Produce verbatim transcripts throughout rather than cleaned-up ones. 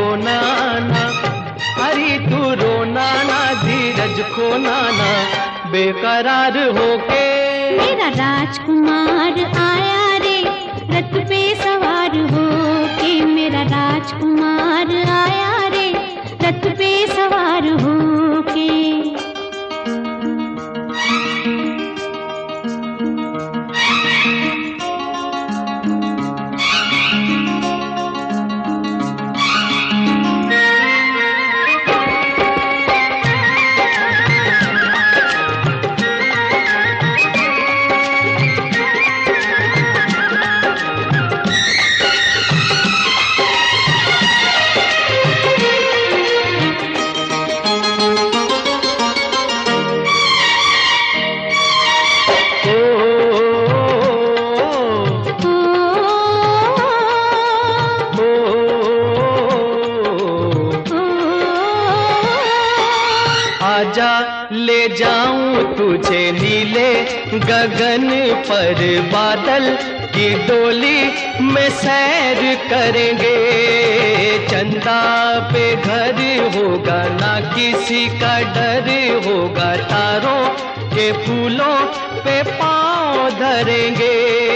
रोना ना, अरे तू रोना ना, धीरज खोना ना, बेकरार होके। मेरा राजकुमार आया रे, रथ पे सवार होके। मेरा राजकुमार आया रे, रथ पे सवार होके। आजा ले जाऊं तुझे नीले गगन पर, बादल की डोली में सैर करेंगे। चंदा पे घर होगा, ना किसी का डर होगा, तारों के फूलों पे पाँव धरेंगे।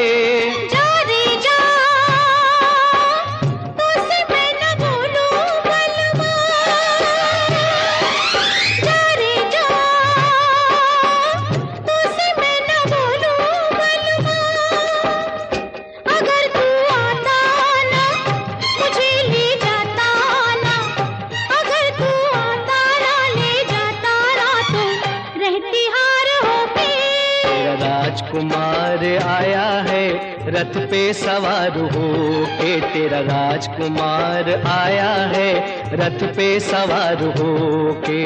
राजकुमार आया है रथ पे सवार हो के, तेरा राजकुमार आया है रथ पे सवार हो के।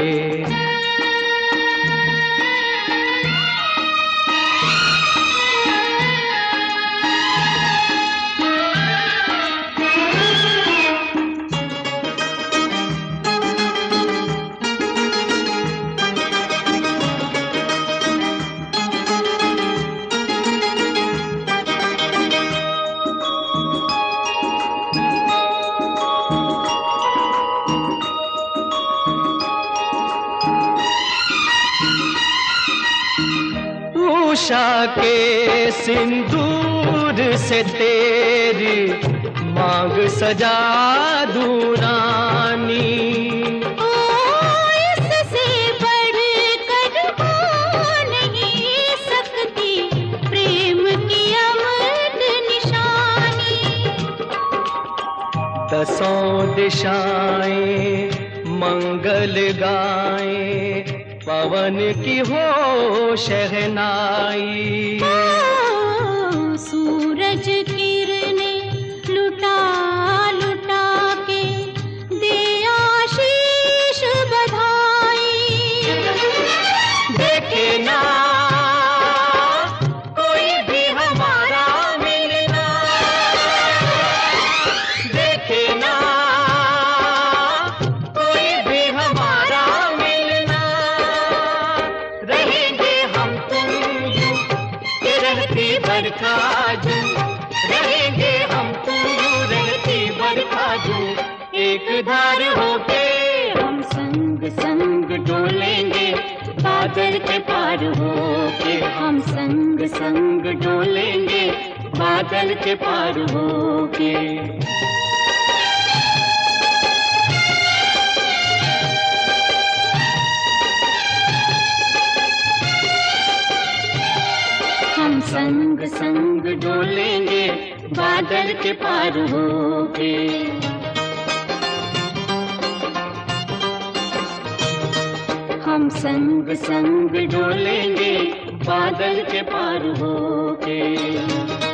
उषा के सिंदूर से तेरी मांग सजा दूं रानी। ओ इससे बढ़कर हो नहीं सकती प्रेम की अमर निशानी। दसों दिशाएं मंगल गाएं, पवन की हो शहनाई। सूरज किरणें लुटा लुटा के दे आशीष बधाई। देखे ना कोई भी हमारा मिलना, देखे ना कोई भी हमारा मिलना। रहेंगे हम तुम यूं के रहती बरखा जूं, रहेंगे हम तुम यूं रहती बरखा जूं। एक धार होके हम संग संग डोलेंगे बादल के पार होके। हम संग संग डोलेंगे बादल के पार होके। हम संग संग डोलेंगे बादल के पार होके। हम संग संग डोलेंगे बादल के पार होके।